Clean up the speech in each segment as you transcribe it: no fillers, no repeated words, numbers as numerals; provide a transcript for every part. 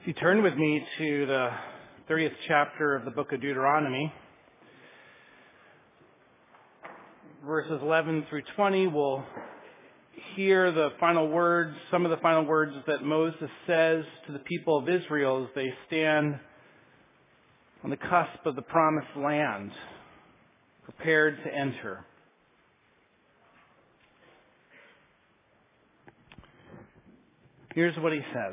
If you turn with me to the 30th chapter of the book of Deuteronomy, verses 11 through 20, we'll hear the final words, some of the final words that Moses says to the people of Israel as they stand on the cusp of the promised land, prepared to enter. Here's what he says.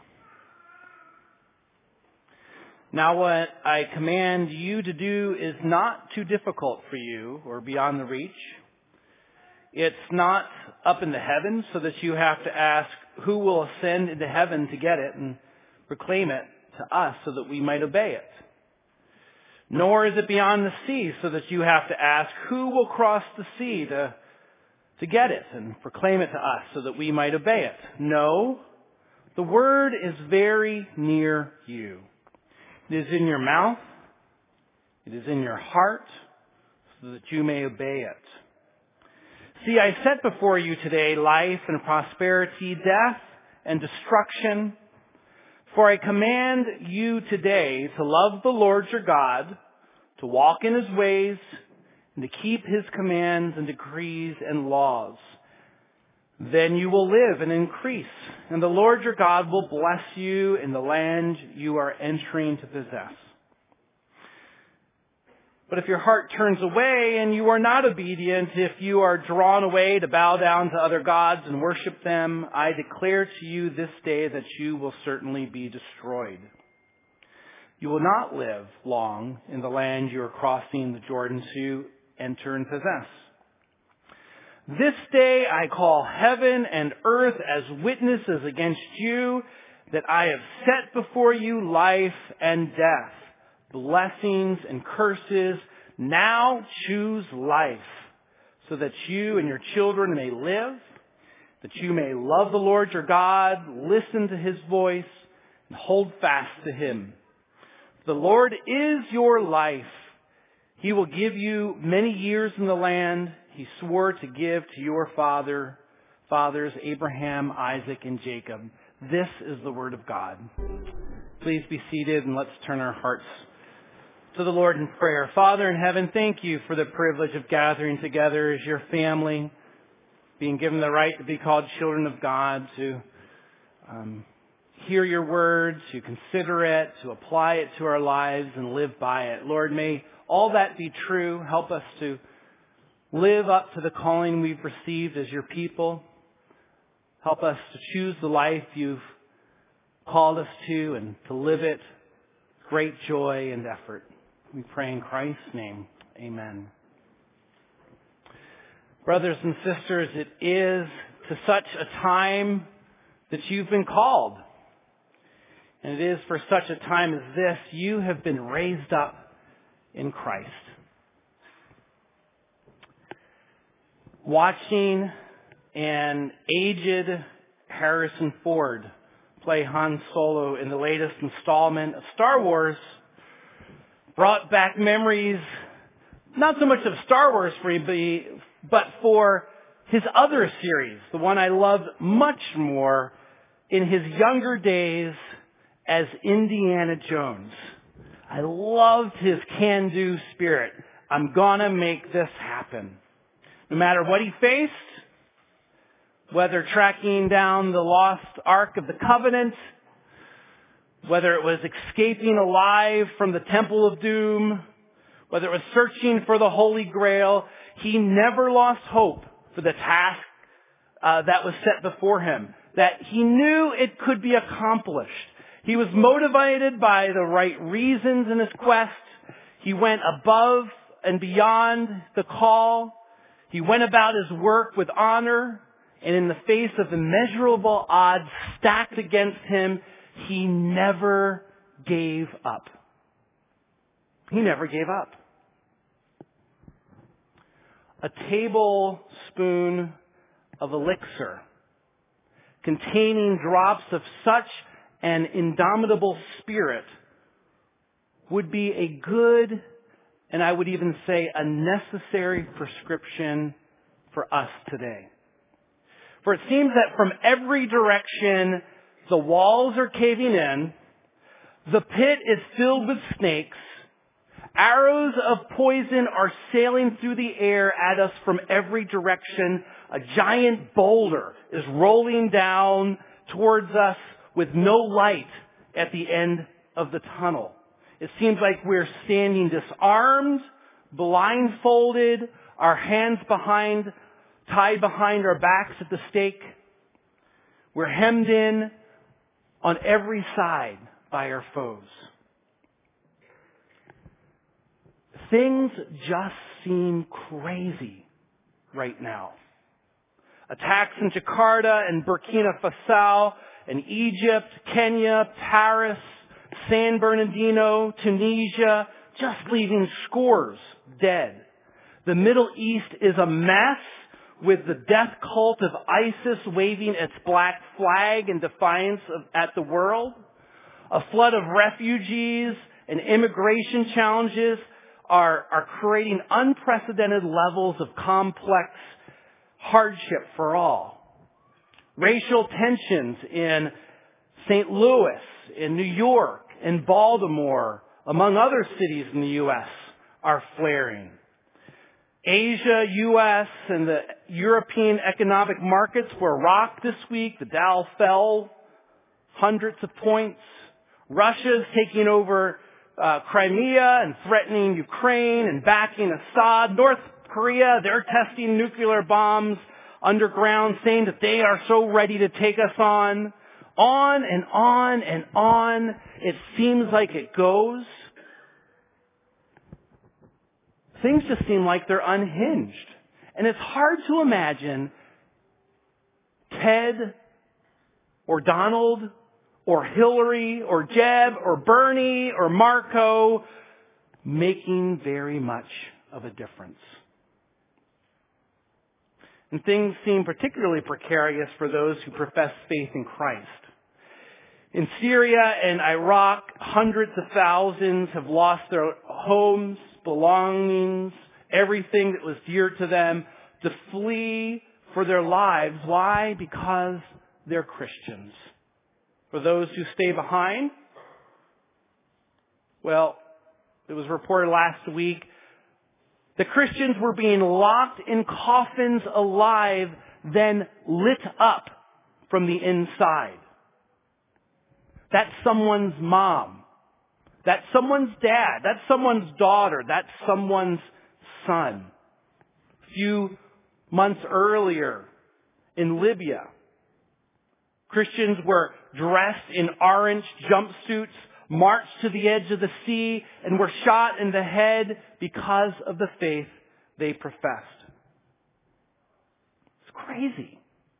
Now what I command you to do is not too difficult for you or beyond the reach. It's not up in the heavens so that you have to ask who will ascend into heaven to get it and proclaim it to us so that we might obey it. Nor is it beyond the sea so that you have to ask who will cross the sea to get it and proclaim it to us so that we might obey it. No, the word is very near you. It is in your mouth. It is in your heart so that you may obey it. See, I set before you today life and prosperity, death and destruction. For I command you today to love the Lord your God, to walk in his ways, and to keep his commands and decrees and laws. Then you will live and increase, and the Lord your God will bless you in the land you are entering to possess. But if your heart turns away and you are not obedient, if you are drawn away to bow down to other gods and worship them, I declare to you this day that you will certainly be destroyed. You will not live long in the land you are crossing the Jordan to enter and possess. This day I call heaven and earth as witnesses against you that I have set before you life and death, blessings and curses. Now choose life so that you and your children may live, that you may love the Lord your God, listen to his voice, and hold fast to him. The Lord is your life. He will give you many years in the land he swore to give to your fathers, Abraham, Isaac, and Jacob. This is the word of God. Please be seated and let's turn our hearts to the Lord in prayer. Father in heaven, thank you for the privilege of gathering together as your family, being given the right to be called children of God, to hear your word, to consider it, to apply it to our lives and live by it. Lord, may all that be true. Help us to live up to the calling we've received as your people. Help us to choose the life you've called us to and to live it with great joy and effort. We pray in Christ's name. Amen. Brothers and sisters, it is to such a time that you've been called. And it is for such a time as this you have been raised up in Christ. Watching an aged Harrison Ford play Han Solo in the latest installment of Star Wars brought back memories, not so much of Star Wars for me, but for his other series, the one I loved much more in his younger days as Indiana Jones. I loved his can-do spirit. I'm gonna make this happen. No matter what he faced, whether tracking down the lost Ark of the Covenant, whether it was escaping alive from the Temple of Doom, whether it was searching for the Holy Grail, he never lost hope for the task that was set before him, that he knew it could be accomplished. He was motivated by the right reasons in his quest. He went above and beyond the call. He went about his work with honor, and in the face of immeasurable odds stacked against him, he never gave up. He never gave up. A tablespoon of elixir containing drops of such an indomitable spirit would be a good, and I would even say a necessary prescription for us today. For it seems that from every direction, the walls are caving in, The pit is filled with snakes. Arrows of poison are sailing through the air at us from every direction. A giant boulder is rolling down towards us with no light at the end of the tunnel. It seems like we're standing disarmed, blindfolded, our hands tied behind our backs at the stake. We're hemmed in on every side by our foes. Things just seem crazy right now. Attacks in Jakarta and Burkina Faso and Egypt, Kenya, Paris, San Bernardino, Tunisia, just leaving scores dead. The Middle East is a mess, with the death cult of ISIS waving its black flag in defiance at the world. A flood of refugees and immigration challenges are creating unprecedented levels of complex hardship for all. Racial tensions in St. Louis, in New York, in Baltimore, among other cities in the U.S., are flaring. Asia, U.S., and the European economic markets were rocked this week. The Dow fell hundreds of points. Russia's taking over Crimea and threatening Ukraine and backing Assad. North Korea, they're testing nuclear bombs underground, saying that they are so ready to take us on. On and on and on. It seems like it goes. Things just seem like they're unhinged. And it's hard to imagine Ted or Donald or Hillary or Jeb or Bernie or Marco making very much of a difference. And things seem particularly precarious for those who profess faith in Christ. In Syria and Iraq, hundreds of thousands have lost their homes, belongings, everything that was dear to them, to flee for their lives. Why? Because they're Christians. For those who stay behind, well, it was reported last week that Christians were being locked in coffins alive, then lit up from the inside. That's someone's mom. That's someone's dad. That's someone's daughter. That's someone's son. A few months earlier in Libya, Christians were dressed in orange jumpsuits, marched to the edge of the sea, and were shot in the head because of the faith they professed. It's crazy.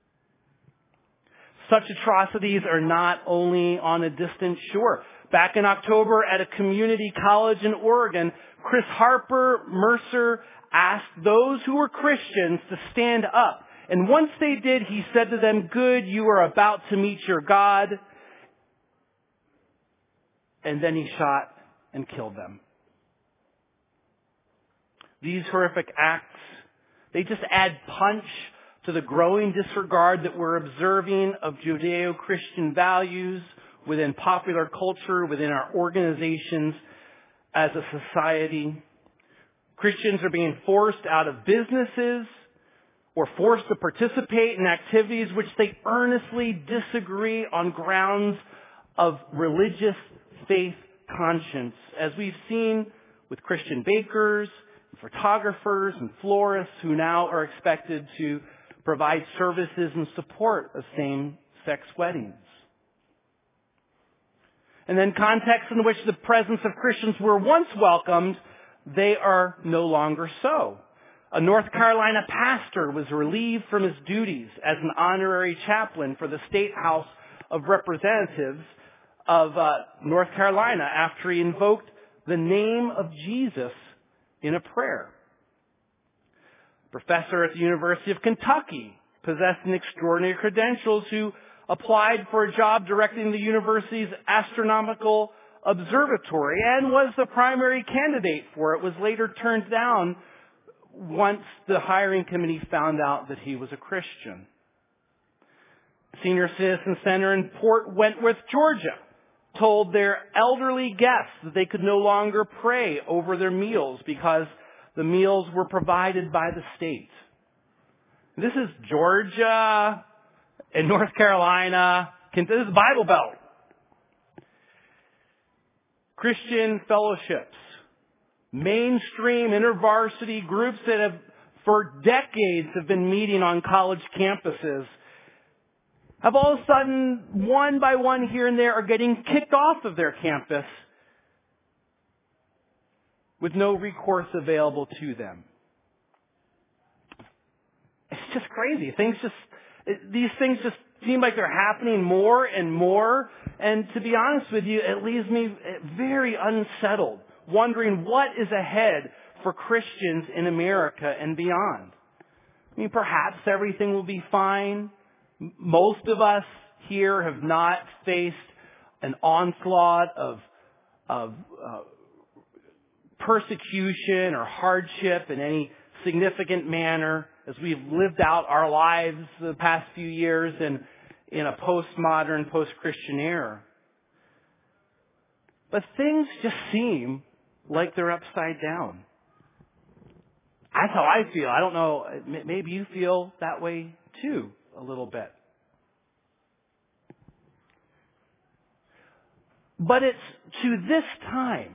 Such atrocities are not only on a distant shore. Back in October at a community college in Oregon, Chris Harper Mercer asked those who were Christians to stand up. And once they did, he said to them, "Good, you are about to meet your God." And then he shot and killed them. These horrific acts, they just add punch to the growing disregard that we're observing of Judeo-Christian values within popular culture, within our organizations as a society. Christians are being forced out of businesses or forced to participate in activities which they earnestly disagree on grounds of religious faith conscience, as we've seen with Christian bakers, photographers, and florists who now are expected to provide services in support of same-sex weddings. And then contexts in which the presence of Christians were once welcomed, they are no longer so. A North Carolina pastor was relieved from his duties as an honorary chaplain for the State House of Representatives of North Carolina after he invoked the name of Jesus in a prayer. A professor at the University of Kentucky possessing extraordinary credentials who applied for a job directing the university's astronomical observatory and was the primary candidate for it, was later turned down once the hiring committee found out that he was a Christian. Senior Citizen Center in Port Wentworth, Georgia, told their elderly guests that they could no longer pray over their meals because the meals were provided by the state. This is Georgia and North Carolina. This is Bible Belt. Christian fellowships, mainstream intervarsity groups that have for decades have been meeting on college campuses have all of a sudden, one by one here and there, are getting kicked off of their campus with no recourse available to them. It's just crazy. These things just seem like they're happening more and more. And to be honest with you, it leaves me very unsettled, wondering what is ahead for Christians in America and beyond. I mean, perhaps everything will be fine. Most of us here have not faced an onslaught of persecution or hardship in any significant manner as we've lived out our lives the past few years in a postmodern, post-Christian era. But things just seem like they're upside down. That's how I feel. I don't know, maybe you feel that way too, a little bit. But it's to this time,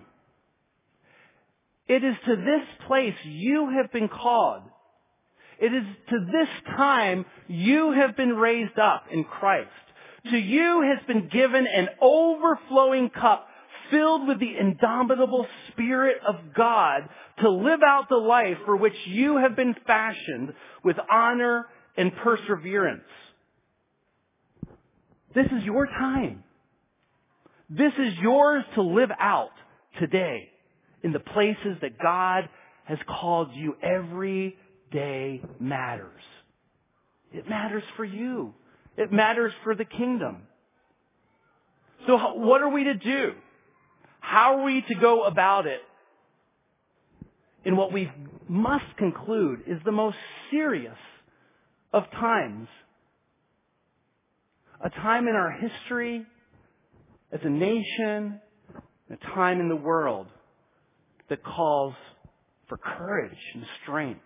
it is to this place you have been called. It is to this time you have been raised up in Christ. To you has been given an overflowing cup filled with the indomitable Spirit of God to live out the life for which you have been fashioned with honor and perseverance. This is your time. This is yours to live out today in the places that God has called you. Every day matters. It matters for you. It matters for the kingdom. So what are we to do? How are we to go about it in what we must conclude is the most serious of times? A time in our history as a nation, a time in the world that calls for courage and strength.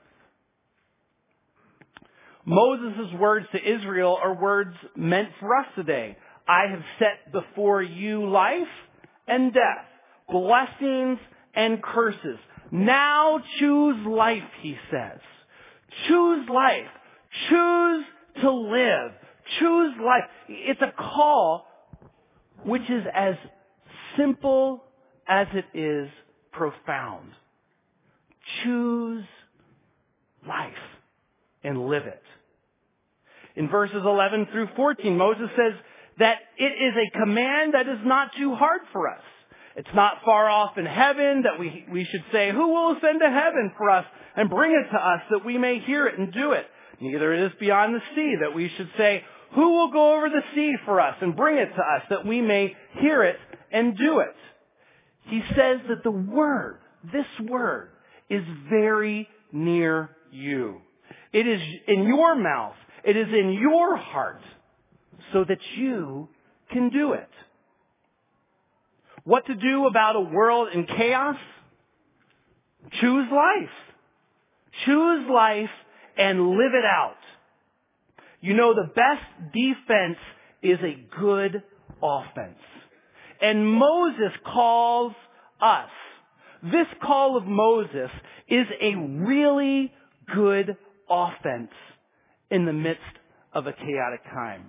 Moses' words to Israel are words meant for us today. I have set before you life and death, blessings and curses. Now choose life, he says. Choose life. Choose to live. Choose life. It's a call which is as simple as it is profound. Choose life and live it. In verses 11 through 14, Moses says that it is a command that is not too hard for us. It's not far off in heaven that we should say, who will ascend to heaven for us and bring it to us that we may hear it and do it? Neither it is beyond the sea that we should say, who will go over the sea for us and bring it to us that we may hear it and do it? He says that the word, this word, is very near you. It is in your mouth. It is in your heart so that you can do it. What to do about a world in chaos? Choose life. Choose life and live it out. You know, the best defense is a good offense. And Moses calls us. This call of Moses is a really good offense in the midst of a chaotic time.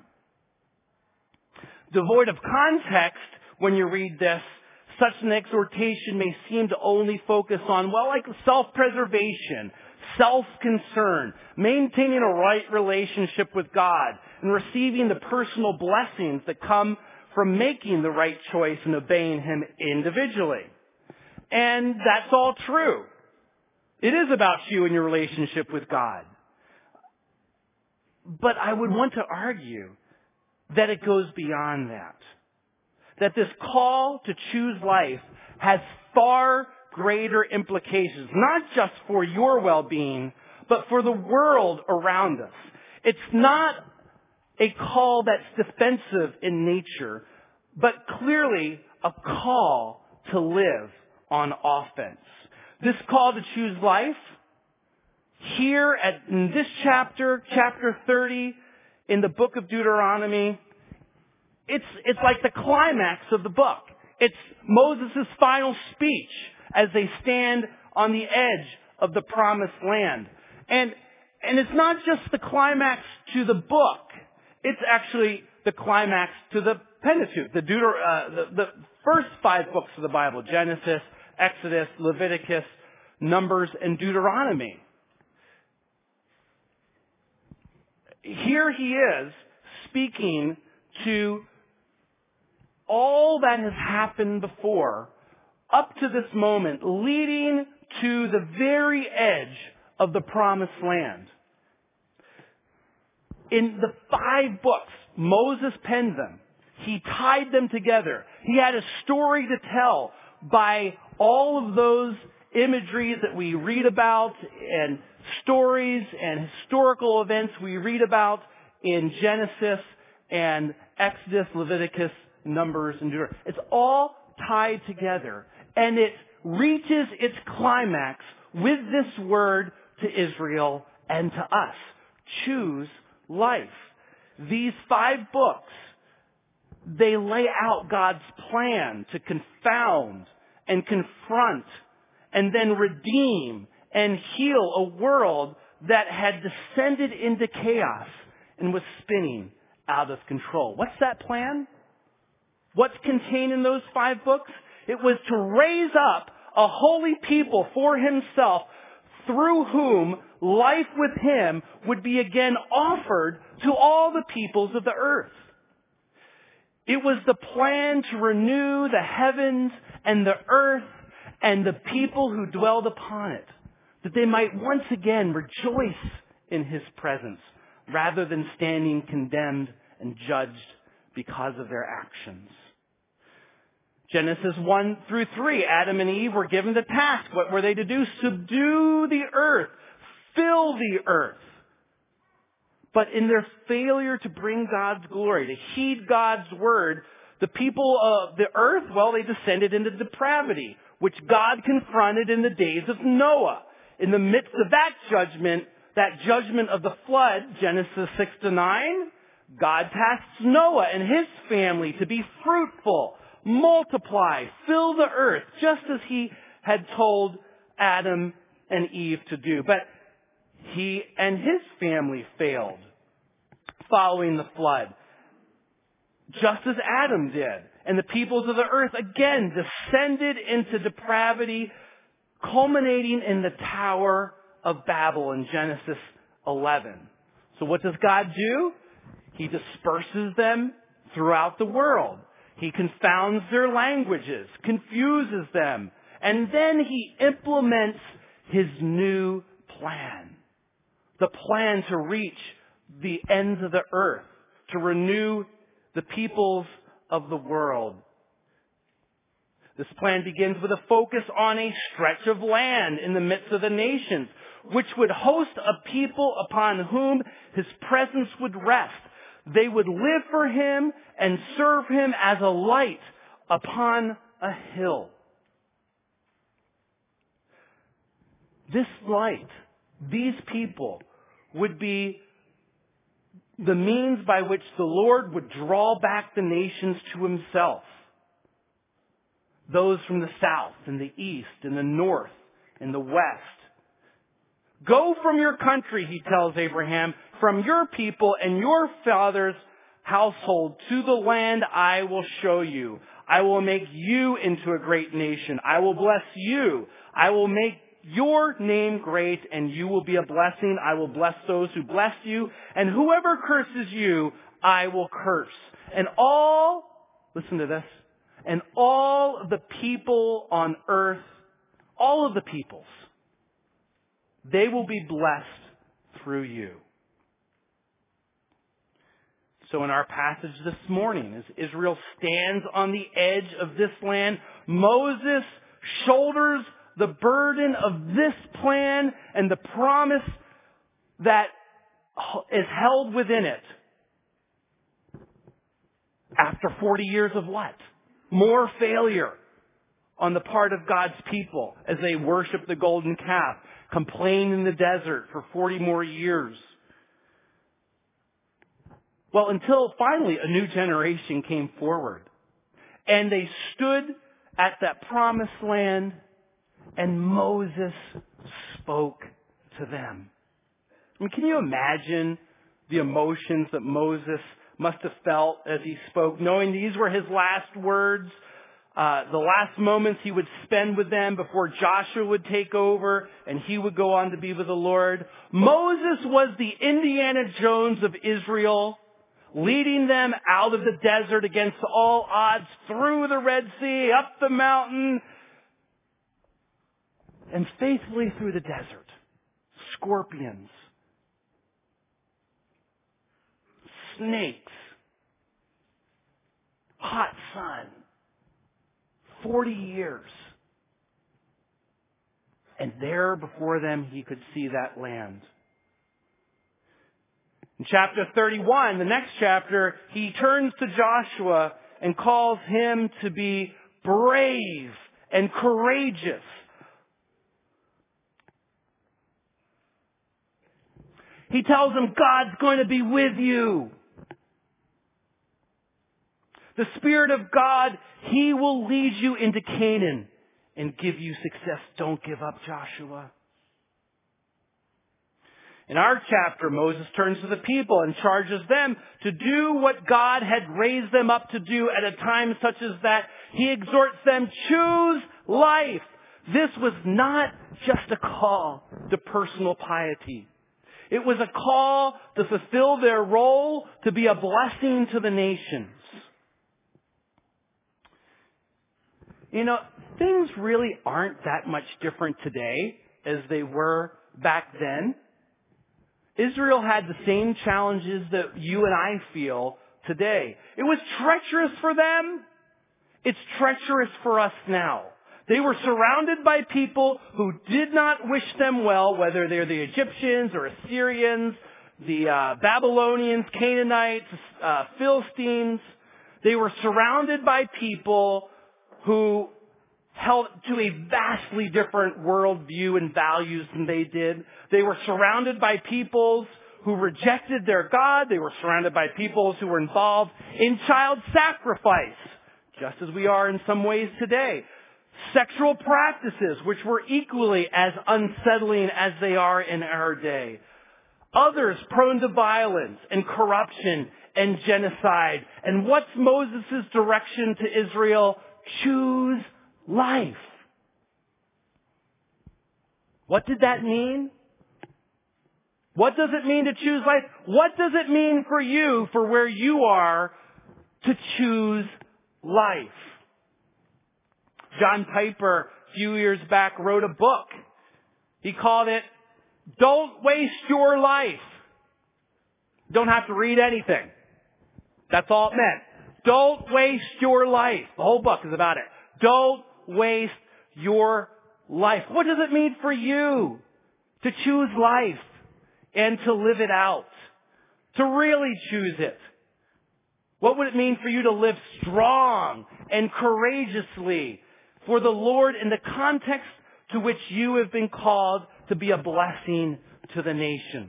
Devoid of context, when you read this, such an exhortation may seem to only focus on, like self-preservation, self-concern, maintaining a right relationship with God, and receiving the personal blessings that come from making the right choice and obeying Him individually. And that's all true. It is about you and your relationship with God. But I would want to argue that it goes beyond that. That this call to choose life has far greater implications, not just for your well-being, but for the world around us. It's not a call that's defensive in nature, but clearly a call to live on offense. This call to choose life, here in this chapter 30, in the book of Deuteronomy, it's like the climax of the book. It's Moses' final speech as they stand on the edge of the promised land. And it's not just the climax to the book. It's actually the climax to the Pentateuch, the first 5 books of the Bible: Genesis, Exodus, Leviticus, Numbers, and Deuteronomy. Here he is speaking to all that has happened before, up to this moment, leading to the very edge of the promised land. In the 5 books, Moses penned them. He tied them together. He had a story to tell by all of those imageries that we read about, and stories and historical events we read about in Genesis and Exodus, Leviticus, Numbers, and Deuteronomy. It's all tied together, and it reaches its climax with this word to Israel and to us: choose life. These 5 books, they lay out God's plan to confound and confront and then redeem and heal a world that had descended into chaos and was spinning out of control. What's that plan? What's contained in those 5 books? It was to raise up a holy people for himself, through whom life with him would be again offered to all the peoples of the earth. It was the plan to renew the heavens and the earth and the people who dwelled upon it, that they might once again rejoice in his presence, rather than standing condemned and judged because of their actions. Genesis 1 through 3, Adam and Eve were given the task. What were they to do? Subdue the earth. Fill the earth. But in their failure to bring God's glory, to heed God's word, the people of the earth, well, they descended into depravity, which God confronted in the days of Noah. In the midst of that judgment of the flood, Genesis 6 to 9, God tasks Noah and his family to be fruitful, multiply, fill the earth, just as he had told Adam and Eve to do. But he and his family failed following the flood, just as Adam did. And the peoples of the earth again descended into depravity, culminating in the Tower of Babel in Genesis 11. So what does God do? He disperses them throughout the world. He confounds their languages, confuses them, and then he implements his new plan. The plan to reach the ends of the earth, to renew the peoples of the world. This plan begins with a focus on a stretch of land in the midst of the nations, which would host a people upon whom his presence would rest. They would live for him and serve him as a light upon a hill. This light, these people, would be the means by which the Lord would draw back the nations to himself. Those from the south and the east and the north and the west. Go from your country, he tells Abraham, from your people and your father's household to the land I will show you. I will make you into a great nation. I will bless you. I will make your name great, and you will be a blessing. I will bless those who bless you, and whoever curses you, I will curse. And listen to this, and all of the people on earth, all of the peoples, they will be blessed through you. So in our passage this morning, as Israel stands on the edge of this land, Moses shoulders the burden of this plan and the promise that is held within it. After 40 years of what? More failure on the part of God's people as they worship the golden calf, complain in the desert for 40 more years. Well, until finally a new generation came forward and they stood at that promised land and Moses spoke to them. I mean, can you imagine the emotions that Moses must have felt as he spoke, knowing these were his last words, the last moments he would spend with them before Joshua would take over and he would go on to be with the Lord. Moses was the Indiana Jones of Israel, leading them out of the desert against all odds, through the Red Sea, up the mountain, and faithfully through the desert. Scorpions, snakes, hot sun, 40 years. And there before them he could see that land. In chapter 31, the next chapter, he turns to Joshua and calls him to be brave and courageous. He tells him, God's going to be with you. The Spirit of God, He will lead you into Canaan and give you success. Don't give up, Joshua. In our chapter, Moses turns to the people and charges them to do what God had raised them up to do at a time such as that. He exhorts them, choose life. This was not just a call to personal piety. It was a call to fulfill their role to be a blessing to the nations. You know, things really aren't that much different today as they were back then. Israel had the same challenges that you and I feel today. It was treacherous for them. It's treacherous for us now. They were surrounded by people who did not wish them well, whether they're the Egyptians or Assyrians, the Babylonians, Canaanites, Philistines. They were surrounded by people who held to a vastly different worldview and values than they did. They were surrounded by peoples who rejected their God. They were surrounded by peoples who were involved in child sacrifice, just as we are in some ways today. Sexual practices, which were equally as unsettling as they are in our day. Others prone to violence and corruption and genocide. And what's Moses' direction to Israel? Choose life. What did that mean? What does it mean to choose life? What does it mean for you, for where you are, to choose life? John Piper, a few years back, wrote a book. He called it, Don't Waste Your Life. Don't have to read anything. That's all it meant. Don't waste your life. The whole book is about it. Don't waste your life. What does it mean for you to choose life and to live it out? To really choose it? What would it mean for you to live strong and courageously for the Lord in the context to which you have been called to be a blessing to the nations?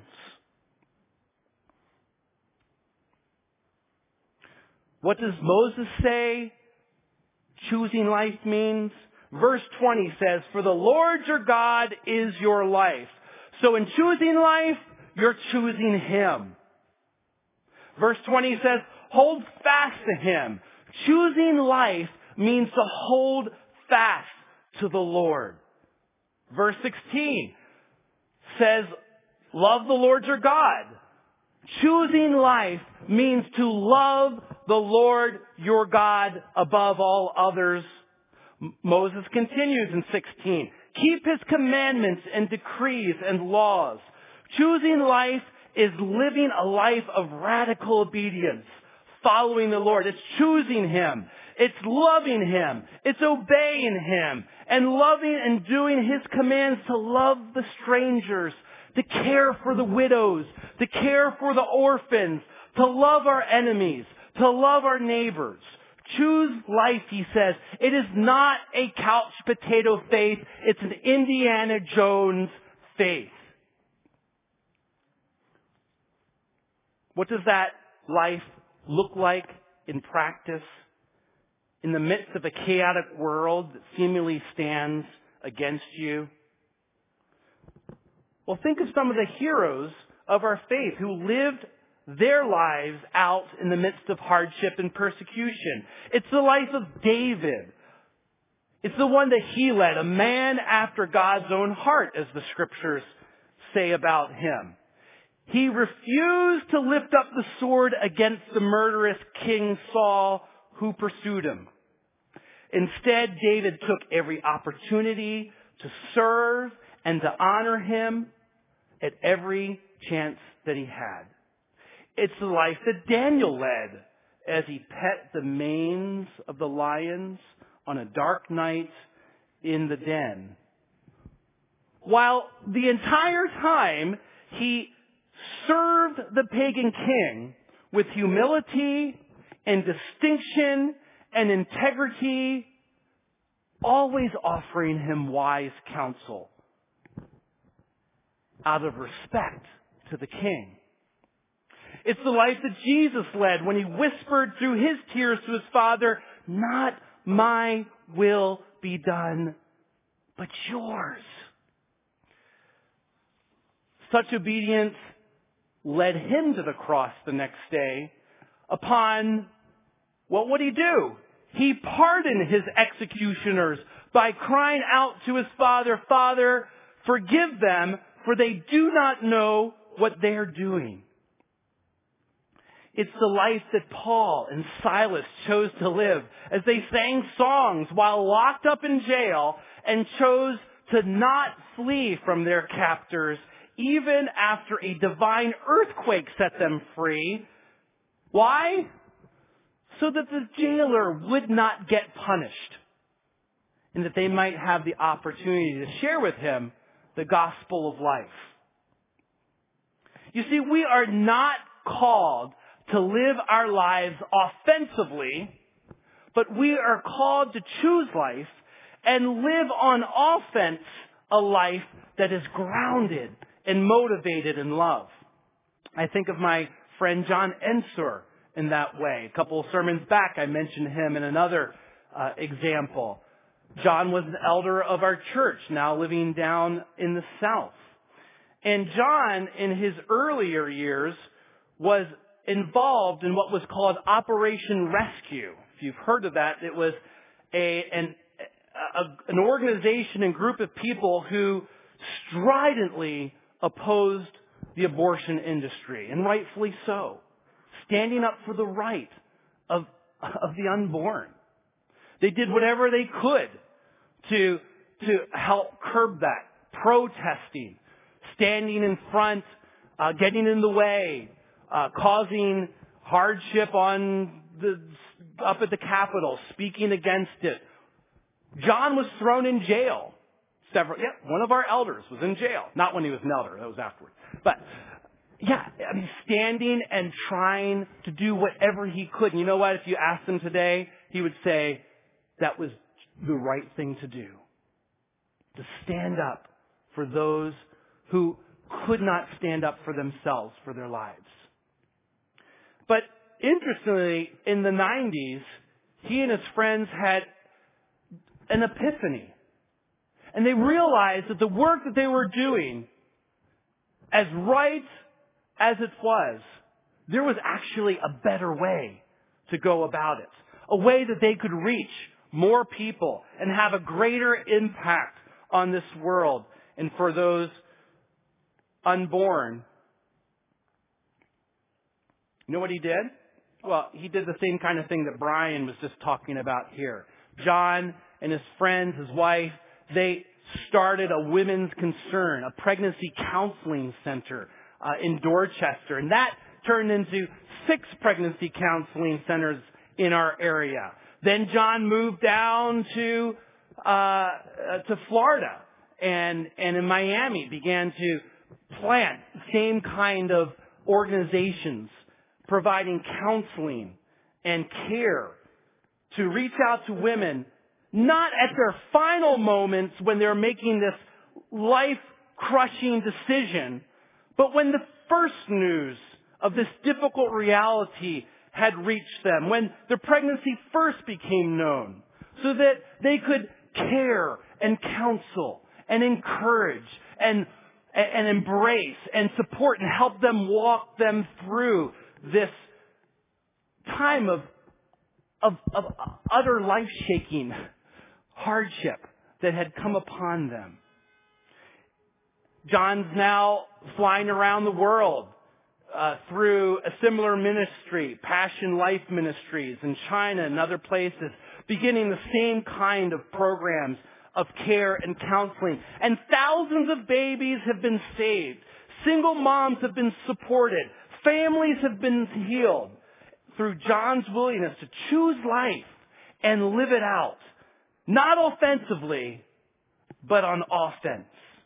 What does Moses say choosing life means? Verse 20 says, For the Lord your God is your life. So in choosing life, you're choosing Him. Verse 20 says, Hold fast to Him. Choosing life means to hold fast to the Lord. Verse 16 says, Love the Lord your God. Choosing life means to love the Lord your God above all others. Moses continues in 16. Keep His commandments and decrees and laws. Choosing life is living a life of radical obedience, following the Lord. It's choosing Him. It's loving Him. It's obeying Him and loving and doing His commands to love the strangers, to care for the widows, to care for the orphans, to love our enemies, to love our neighbors. Choose life, he says. It is not a couch potato faith. It's an Indiana Jones faith. What does that life look like in practice in the midst of a chaotic world that seemingly stands against you? Well, think of some of the heroes of our faith who lived their lives out in the midst of hardship and persecution. It's the life of David. It's the one that he led, a man after God's own heart, as the scriptures say about him. He refused to lift up the sword against the murderous King Saul who pursued him. Instead, David took every opportunity to serve and to honor him at every chance that he had. It's the life that Daniel led as he pet the manes of the lions on a dark night in the den. While the entire time he served the pagan king with humility and distinction and integrity, always offering him wise counsel out of respect to the king. It's the life that Jesus led when he whispered through his tears to his Father, "Not my will be done, but yours." Such obedience led him to the cross the next day. Upon, what would he do? He pardoned his executioners by crying out to his Father, "Father, forgive them, for they do not know what they are doing." It's the life that Paul and Silas chose to live as they sang songs while locked up in jail and chose to not flee from their captors even after a divine earthquake set them free. Why? So that the jailer would not get punished and that they might have the opportunity to share with him the gospel of life. You see, we are not called to live our lives offensively, but we are called to choose life and live on offense a life that is grounded and motivated in love. I think of my friend John Ensor in that way. A couple of sermons back, I mentioned him in another example. John was an elder of our church, now living down in the South. And John, in his earlier years, was involved in what was called Operation Rescue. If you've heard of that, it was an organization and group of people who stridently opposed the abortion industry, and rightfully so, standing up for the right of the unborn. They did whatever they could to help curb that, protesting, standing in front, getting in the way, causing hardship up at the Capitol, speaking against it. John was thrown in jail. One of our elders was in jail. Not when he was an elder, that was afterwards. But, standing and trying to do whatever he could. And you know what? If you asked him today, he would say that was the right thing to do. To stand up for those who could not stand up for themselves, for their lives. But interestingly, in the 90s, he and his friends had an epiphany. And they realized that the work that they were doing, as right as it was, there was actually a better way to go about it. A way that they could reach more people and have a greater impact on this world and for those unborn. You know what he did? Well, he did the same kind of thing that Brian was just talking about here. John and his friends, his wife, they started a women's concern, a pregnancy counseling center in Dorchester. And that turned into 6 pregnancy counseling centers in our area. Then John moved down to Florida and in Miami began to plant the same kind of organizations providing counseling and care to reach out to women, not at their final moments when they're making this life-crushing decision, but when the first news of this difficult reality had reached them, when their pregnancy first became known, so that they could care and counsel and encourage and embrace and support and help them walk them through this time of utter life-shaking hardship that had come upon them. John's now flying around the world through a similar ministry, Passion Life Ministries in China and other places, beginning the same kind of programs of care and counseling. And thousands of babies have been saved. Single moms have been supported. Families have been healed through John's willingness to choose life and live it out. Not offensively, but on offense.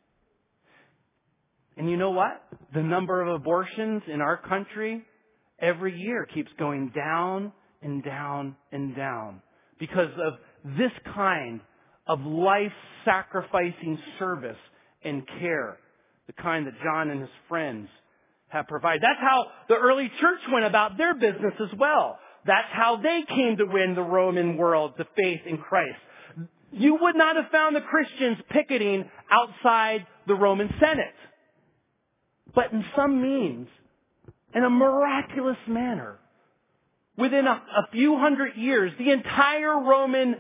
And you know what? The number of abortions in our country every year keeps going down and down and down because of this kind of life-sacrificing service and care, the kind that John and his friends have provided. That's how the early church went about their business as well. That's how they came to win the Roman world to faith in Christ. You would not have found the Christians picketing outside the Roman Senate. But in some means, in a miraculous manner, within a few hundred years, the entire Roman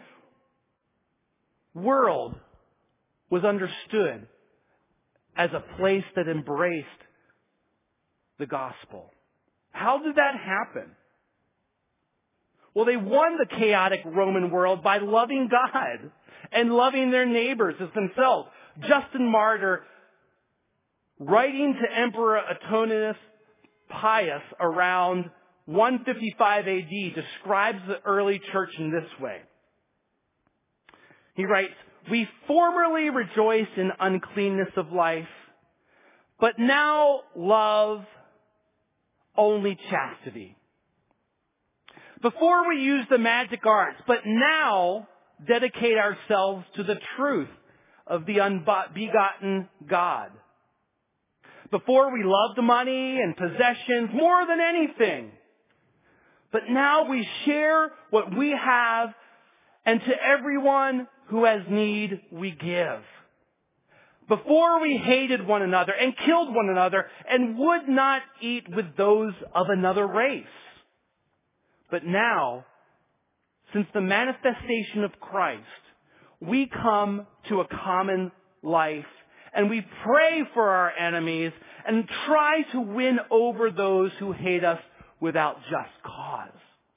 world was understood as a place that embraced the gospel. How did that happen? Well, they won the chaotic Roman world by loving God and loving their neighbors as themselves. Justin Martyr, writing to Emperor Antonius Pius around 155 AD, describes the early church in this way. He writes, "We formerly rejoiced in uncleanness of life, but now love only chastity. Before we used the magic arts, but now dedicate ourselves to the truth of the unbegotten God. Before we loved money and possessions more than anything, but now we share what we have, and to everyone who has need we give. Before we hated one another and killed one another and would not eat with those of another race. But now, since the manifestation of Christ, we come to a common life and we pray for our enemies and try to win over those who hate us without just cause."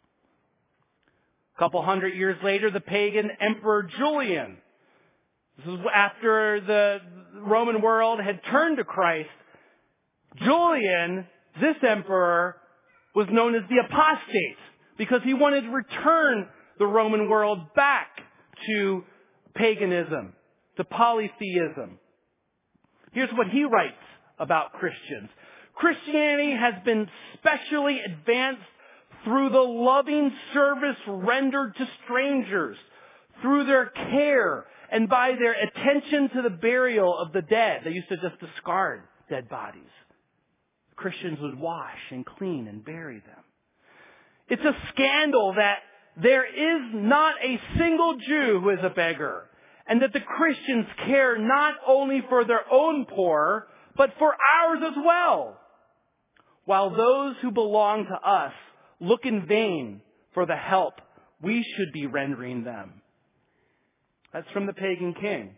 A couple hundred years later, the pagan Emperor Julian, this is after the Roman world had turned to Christ, Julian, this emperor, was known as the apostate because he wanted to return the Roman world back to paganism, to polytheism. Here's what he writes about Christians. "Christianity has been specially advanced through the loving service rendered to strangers, through their care and by their attention to the burial of the dead." They used to just discard dead bodies. Christians would wash and clean and bury them. "It's a scandal that there is not a single Jew who is a beggar, and that the Christians care not only for their own poor, but for ours as well, while those who belong to us look in vain for the help we should be rendering them." That's from the pagan king.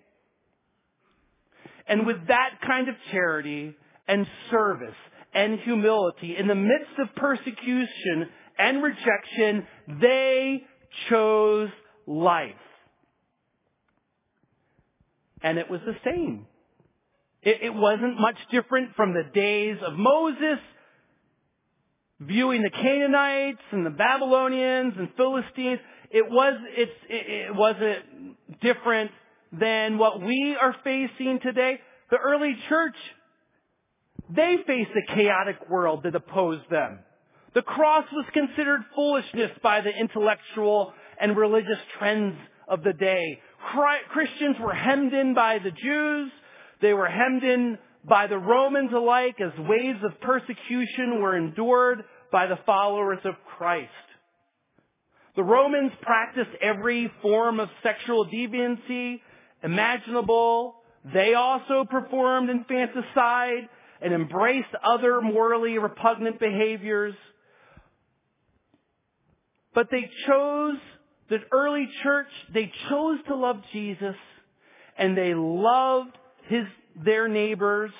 And with that kind of charity and service and humility in the midst of persecution and rejection, they chose life. And it was the same. It wasn't much different from the days of Moses, viewing the Canaanites and the Babylonians and Philistines. It wasn't different than what we are facing today. The early church, they faced a chaotic world that opposed them. The cross was considered foolishness by the intellectual and religious trends of the day. Christians were hemmed in by the Jews. They were hemmed in by the Romans alike as waves of persecution were endured by the followers of Christ. The Romans practiced every form of sexual deviancy imaginable. They also performed infanticide and embraced other morally repugnant behaviors. But the early church, they chose to love Jesus, and they loved their neighbors.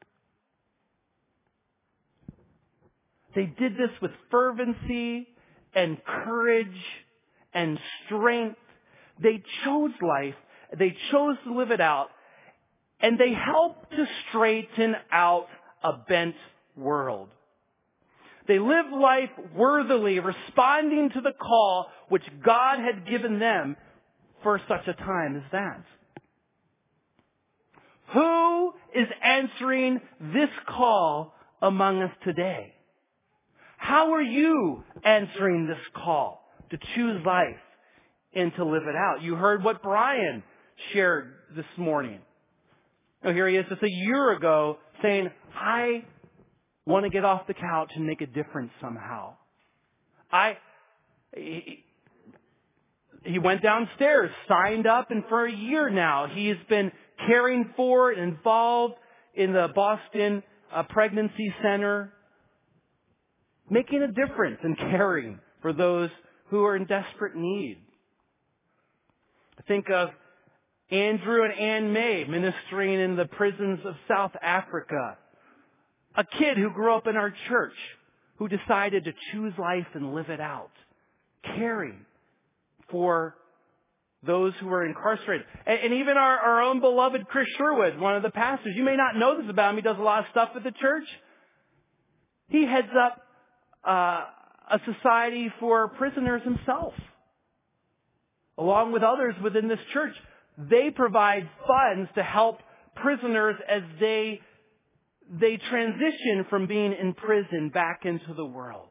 They did this with fervency and courage and strength. They chose life. They chose to live it out. And they helped to straighten out a bent world. They lived life worthily, responding to the call which God had given them for such a time as that. Who is answering this call among us today? How are you answering this call to choose life and to live it out? You heard what Brian shared this morning. Oh, here he is just a year ago saying, I want to get off the couch and make a difference somehow. He went downstairs, signed up, and for a year now he has been caring for and involved in the Boston Pregnancy Center, making a difference and caring for those who are in desperate need. I think of Andrew and Ann May ministering in the prisons of South Africa. A kid who grew up in our church who decided to choose life and live it out. Caring for those who are incarcerated. And even our own beloved Chris Sherwood, one of the pastors. You may not know this about him. He does a lot of stuff with the church. He heads up a society for prisoners himself. Along with others within this church. They provide funds to help prisoners as they transition from being in prison back into the world.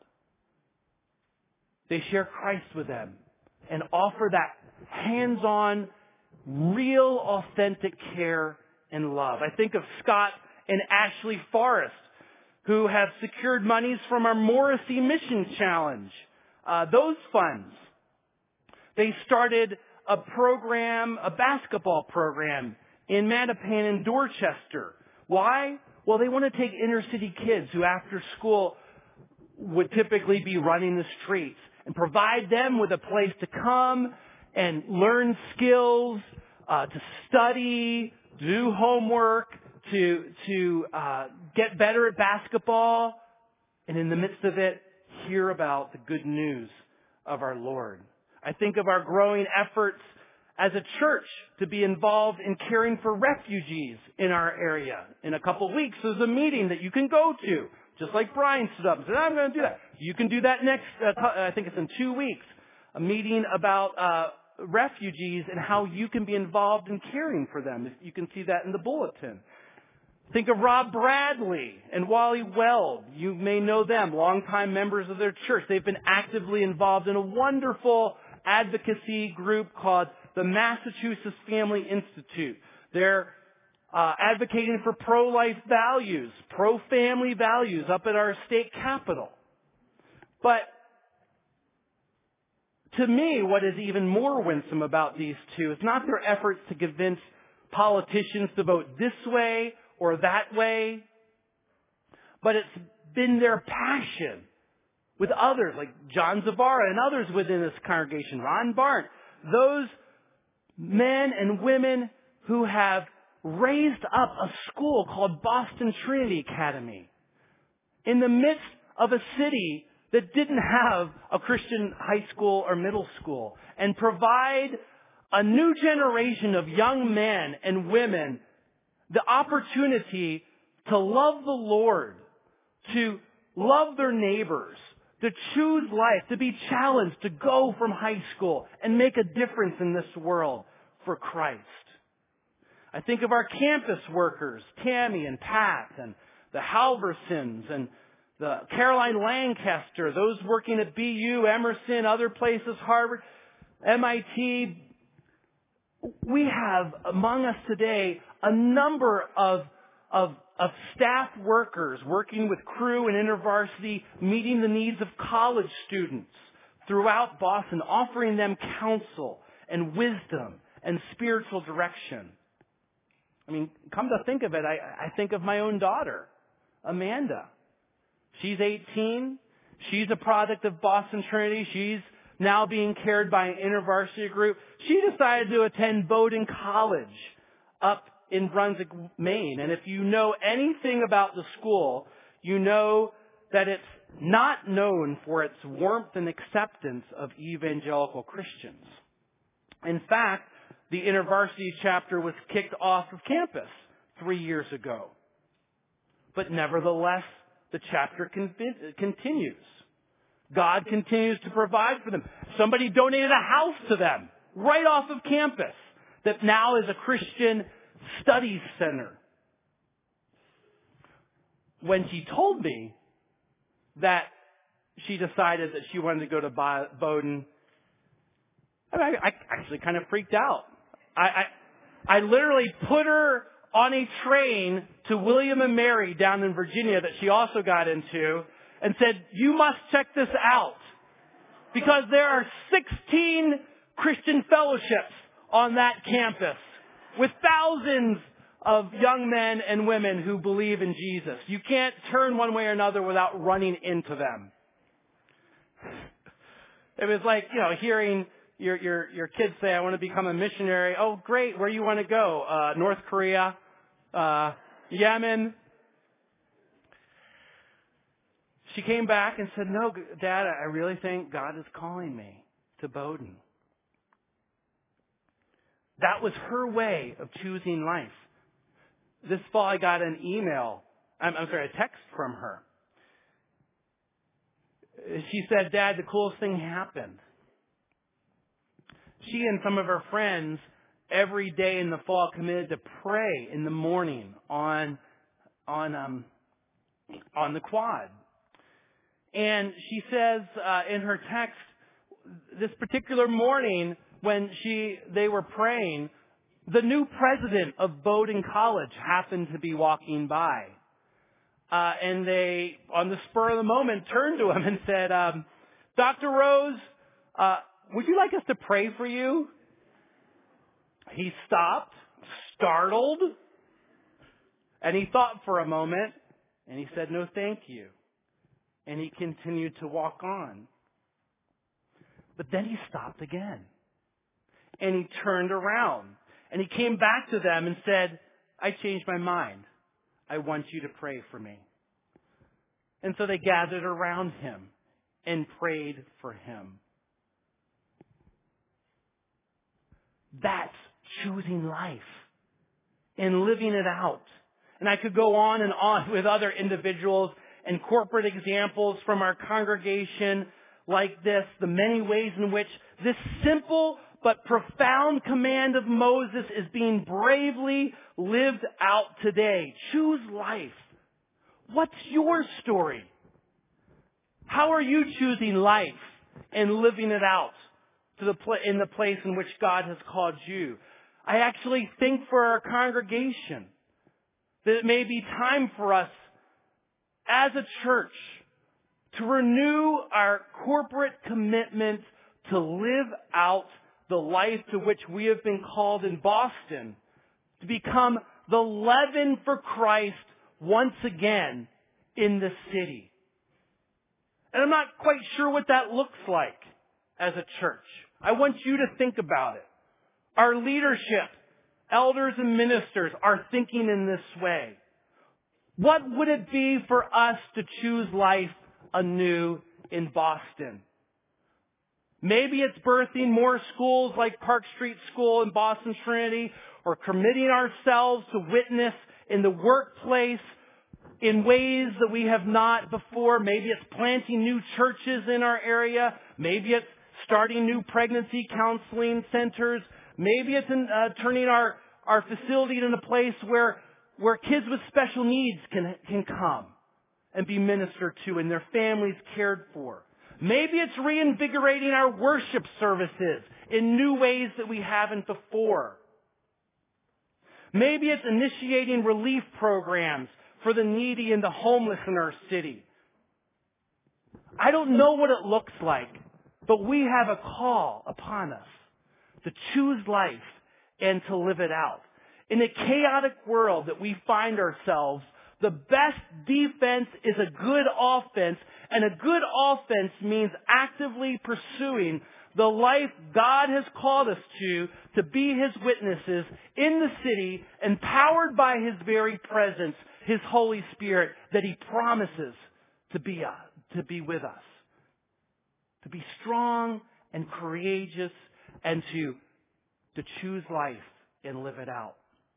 They share Christ with them and offer that hands-on, real, authentic care and love. I think of Scott and Ashley Forrest, who have secured monies from our Morrissey Mission Challenge. Those funds. They started a basketball program in Mattapan and Dorchester. Why? Well, they want to take inner city kids who after school would typically be running the streets and provide them with a place to come and learn skills, to study, do homework, to get better at basketball, and in the midst of it, hear about the good news of our Lord. I think of our growing efforts as a church to be involved in caring for refugees in our area. In a couple of weeks, there's a meeting that you can go to, just like Brian stood up and said, I'm going to do that. You can do that next, I think it's in 2 weeks, a meeting about refugees and how you can be involved in caring for them. You can see that in the bulletin. Think of Rob Bradley and Wally Weld. You may know them, longtime members of their church. They've been actively involved in a wonderful advocacy group called the Massachusetts Family Institute. They're advocating for pro-life values, pro-family values up at our state capitol. But to me, what is even more winsome about these two is not their efforts to convince politicians to vote this way or that way, but it's been their passion with others like John Zavara and others within this congregation, Ron Barnt, those men and women who have raised up a school called Boston Trinity Academy in the midst of a city that didn't have a Christian high school or middle school, and provide a new generation of young men and women the opportunity to love the Lord, to love their neighbors, to choose life, to be challenged to go from high school and make a difference in this world for Christ. I think of our campus workers, Tammy and Pat, and the Halversons, and the Caroline Lancaster, those working at BU, Emerson, other places, Harvard, MIT. We have among us today a number of staff workers working with Cru and InterVarsity, meeting the needs of college students throughout Boston, offering them counsel and wisdom and spiritual direction. I mean, come to think of it, I think of my own daughter, Amanda. She's 18. She's a product of Boston Trinity. She's now being cared by an InterVarsity group. She decided to attend Bowdoin College up in Brunswick, Maine. And if you know anything about the school, you know that it's not known for its warmth and acceptance of evangelical Christians. In fact, the InterVarsity chapter was kicked off of campus 3 years ago. But nevertheless, the chapter continues. God continues to provide for them. Somebody donated a house to them right off of campus that now is a Christian studies center. When she told me that she decided that she wanted to go to Bowdoin, I actually kind of freaked out. I literally put her on a train to William and Mary down in Virginia that she also got into and said, you must check this out. Because there are 16 Christian fellowships on that campus with thousands of young men and women who believe in Jesus. You can't turn one way or another without running into them. It was like, hearing your kids say, I want to become a missionary. Oh, great. Where do you want to go? North Korea, Yemen. She came back and said, no, Dad, I really think God is calling me to Bowdoin. That was her way of choosing life. This fall I got an a text from her. She said, Dad, the coolest thing happened. She and some of her friends every day in the fall committed to pray in the morning on the quad. And she says in her text, this particular morning when they were praying, the new president of Bowdoin College happened to be walking by. And they, on the spur of the moment, turned to him and said, Dr. Rose, would you like us to pray for you? He stopped, startled, and he thought for a moment, and he said, no, thank you. And he continued to walk on. But then he stopped again. And he turned around. And he came back to them and said, I changed my mind. I want you to pray for me. And so they gathered around him and prayed for him. That's choosing life and living it out. And I could go on and on with other individuals and corporate examples from our congregation like this, the many ways in which this simple but profound command of Moses is being bravely lived out today. Choose life. What's your story? How are you choosing life and living it out in the place in which God has called you? I actually think for our congregation that it may be time for us as a church to renew our corporate commitment to live out the life to which we have been called in Boston, to become the leaven for Christ once again in the city. And I'm not quite sure what that looks like as a church. I want you to think about it. Our leadership, elders and ministers are thinking in this way. What would it be for us to choose life anew in Boston? Maybe it's birthing more schools like Park Street School and Boston Trinity, or committing ourselves to witness in the workplace in ways that we have not before. Maybe it's planting new churches in our area. Maybe it's starting new pregnancy counseling centers. Maybe it's turning our facility into a place where kids with special needs can come and be ministered to and their families cared for. Maybe it's reinvigorating our worship services in new ways that we haven't before. Maybe it's initiating relief programs for the needy and the homeless in our city. I don't know what it looks like, but we have a call upon us to choose life and to live it out. In a chaotic world that we find ourselves, the best defense is a good offense, and a good offense means actively pursuing the life God has called us to be His witnesses in the city, empowered by His very presence, His Holy Spirit, that He promises to be with us. To be strong and courageous and to choose life and live it out.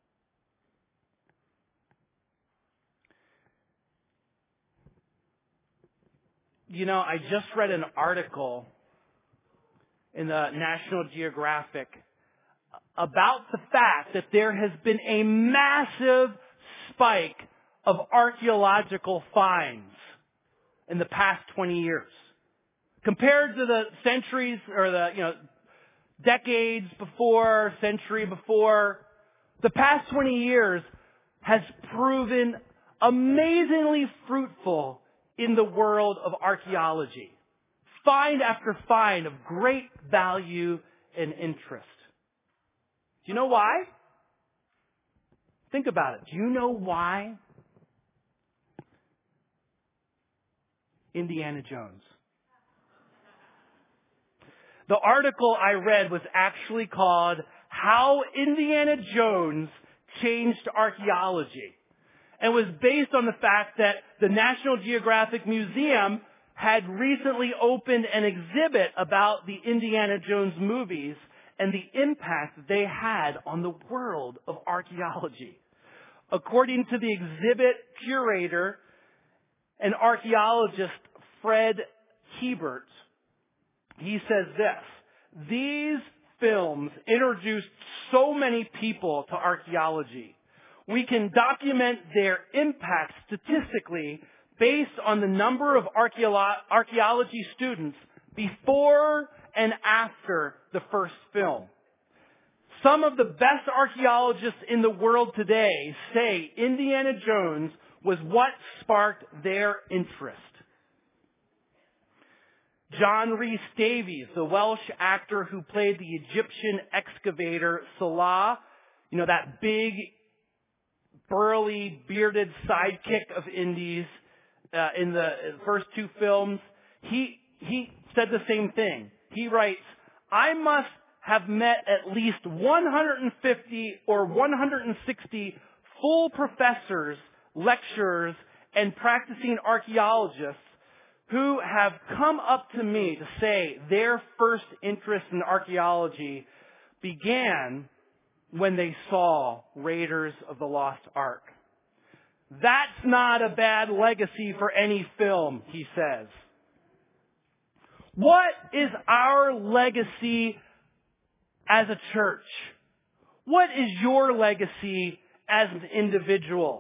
You know, I just read an article in the National Geographic about the fact that there has been a massive spike of archaeological finds in the past 20 years. Compared to the centuries or the, decades before, century before, the past 20 years has proven amazingly fruitful in the world of archaeology. Find after find of great value and interest. Do you know why? Think about it. Do you know why? Indiana Jones. The article I read was actually called How Indiana Jones Changed Archaeology, and was based on the fact that the National Geographic Museum had recently opened an exhibit about the Indiana Jones movies and the impact they had on the world of archaeology. According to the exhibit curator and archaeologist Fred Hebert, he says this: these films introduced so many people to archaeology. We can document their impact statistically based on the number of archaeology students before and after the first film. Some of the best archaeologists in the world today say Indiana Jones was what sparked their interest. John Rhys Davies, the Welsh actor who played the Egyptian excavator Salah, that big, burly, bearded sidekick of Indy's in the first two films, he said the same thing. He writes, I must have met at least 150 or 160 full professors, lecturers, and practicing archaeologists who have come up to me to say their first interest in archaeology began when they saw Raiders of the Lost Ark. That's not a bad legacy for any film, he says. What is our legacy as a church? What is your legacy as an individual?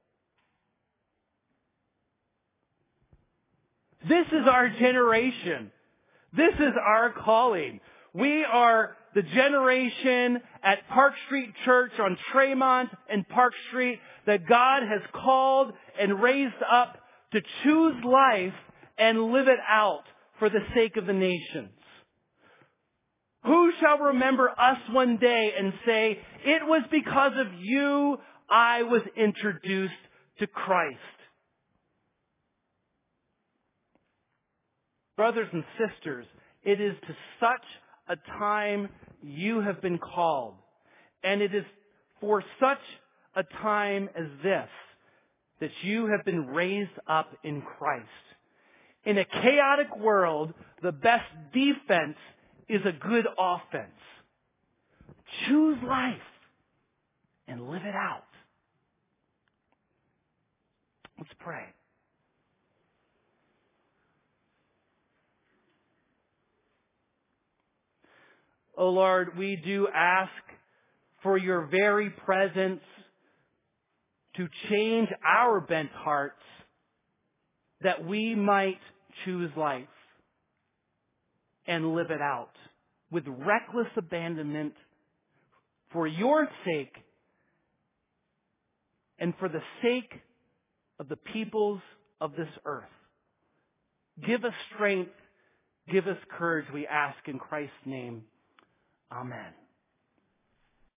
This is our generation. This is our calling. We are the generation at Park Street Church on Tremont and Park Street that God has called and raised up to choose life and live it out for the sake of the nations. Who shall remember us one day and say, it was because of you I was introduced to Christ? Brothers and sisters, it is to such a time you have been called. And it is for such a time as this that you have been raised up in Christ. In a chaotic world, the best defense is a good offense. Choose life and live it out. Let's pray. Oh Lord, we do ask for your very presence to change our bent hearts that we might choose life and live it out with reckless abandonment for your sake and for the sake of the peoples of this earth. Give us strength, give us courage, we ask in Christ's name. Amen.